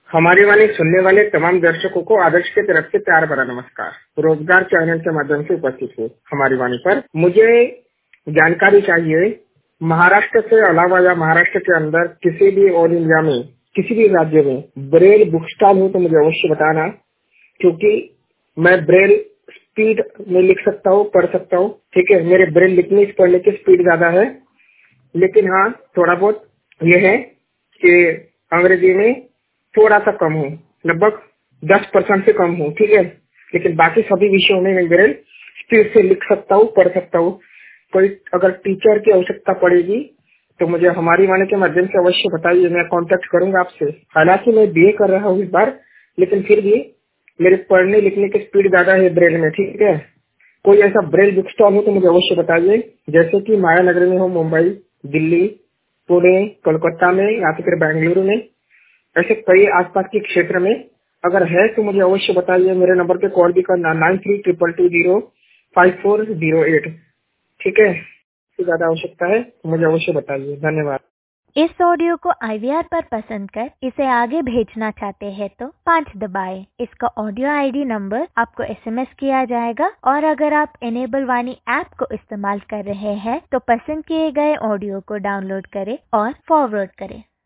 हमारी वाणी सुनने वाले तमाम दर्शकों को आदर्श की तरफ से प्यार भरा नमस्कार। रोजगार चैनल के माध्यम से उपस्थित हूँ हमारी वाणी पर। मुझे जानकारी चाहिए, महाराष्ट्र से अलावा या महाराष्ट्र के अंदर किसी भी ऑल इंडिया में किसी भी राज्य में ब्रेल बुक स्टॉल हो तो मुझे अवश्य बताना, क्योंकि मैं ब्रेल स्पीड में लिख सकता हूँ, पढ़ सकता हूँ। ठीक है, मेरे ब्रेल लिखने से पढ़ने की स्पीड ज्यादा है, लेकिन हाँ थोड़ा बहुत ये है कि अंग्रेजी में थोड़ा सा कम हूँ, लगभग 10% से कम हूँ। ठीक है, लेकिन बाकी सभी विषयों में मैं ब्रेल स्पीड से लिख सकता हूँ, पढ़ सकता हूँ। कोई अगर टीचर की आवश्यकता पड़ेगी तो मुझे हमारी वाणी के माध्यम से अवश्य बताइए, मैं कांटेक्ट करूंगा आपसे। हालांकि मैं बीए कर रहा हूँ इस बार, लेकिन फिर भी मेरे पढ़ने लिखने की स्पीड ज्यादा है ब्रेल में। ठीक है, कोई ऐसा ब्रेल बुक स्टॉल हो तो मुझे अवश्य बताइए, जैसे कि माया नगर में हो, मुंबई, दिल्ली, पुणे, कोलकाता में या फिर बेंगलुरु में, ऐसे कई आसपास के क्षेत्र में अगर है तो मुझे अवश्य बताइए। मेरे नंबर पे कॉल भी करना 9322205408। ठीक है, इससे ज्यादा आवश्यकता है तो मुझे अवश्य बताइए। धन्यवाद। इस ऑडियो को IVR पर पसंद कर इसे आगे भेजना चाहते हैं तो 5 दबाएं। इसका ऑडियो ID नंबर आपको SMS किया जाएगा, और अगर आप इनेबल वाणी ऐप को इस्तेमाल कर रहे हैं तो पसंद किए गए ऑडियो को डाउनलोड करें और फॉरवर्ड करें।